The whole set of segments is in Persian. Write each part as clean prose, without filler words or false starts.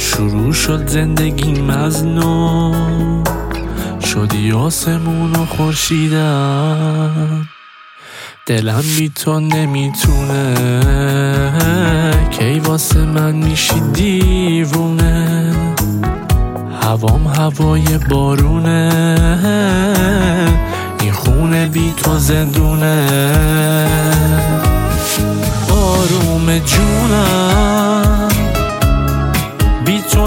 شروع شد زندگیم از نو، شدی آسمون و خورشیدم. دلم بی تو نمیتونه، کی واسه من میشی دیوونه. هوام هوای بارونه، این خونه بی تو زندونه. آروم جونم، بی تو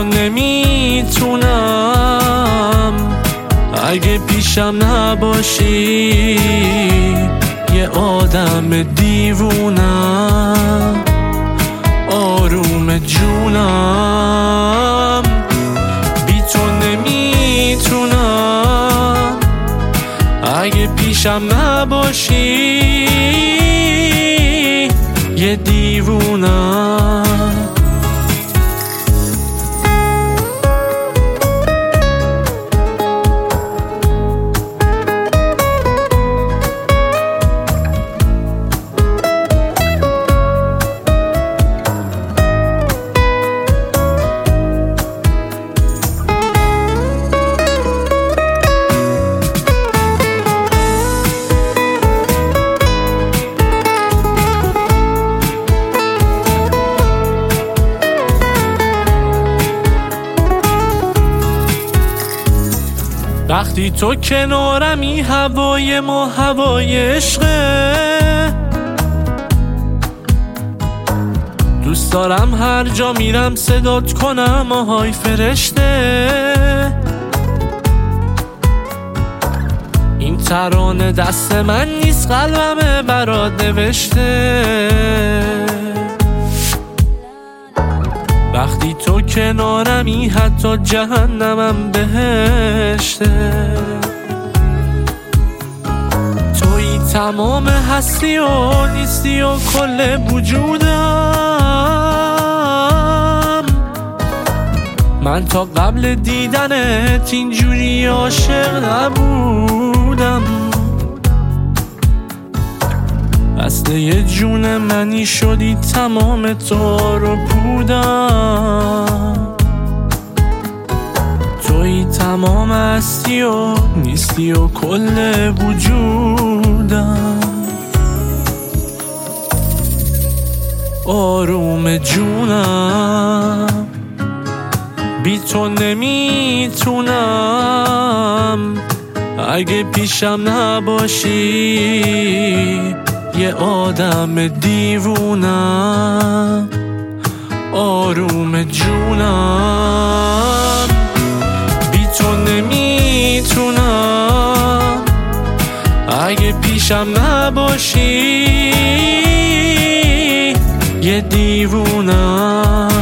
نمیتونم. اگه پیشم نباشی یه آدم دیوونم. آروم جونم، بی تو نمیتونم. اگه پیشم نباشی یه دیوونم. وقتی تو کنارمی هوای ما هوای عشقه. دوست دارم هر جا میرم صدات کنم آهای فرشته. این ترانه دست من نیست، قلبمه برات نوشته. وقتی تو کنارمی حتی جهنمم بهشته. توی تمام هستی و نیستی و کل وجودم. من تا قبل دیدنت اینجوری عاشق نبودم. اصله یه جون منی شدی، تمام تو رو بودم. توی تمام هستی و نیستی و کل وجودم. آروم جونم، بی تو نمیتونم. اگه پیشم نباشی یه آدم دیوونم. آروم جونم، بی تو نمیتونم. اگه پیشم نباشی یه دیوونم.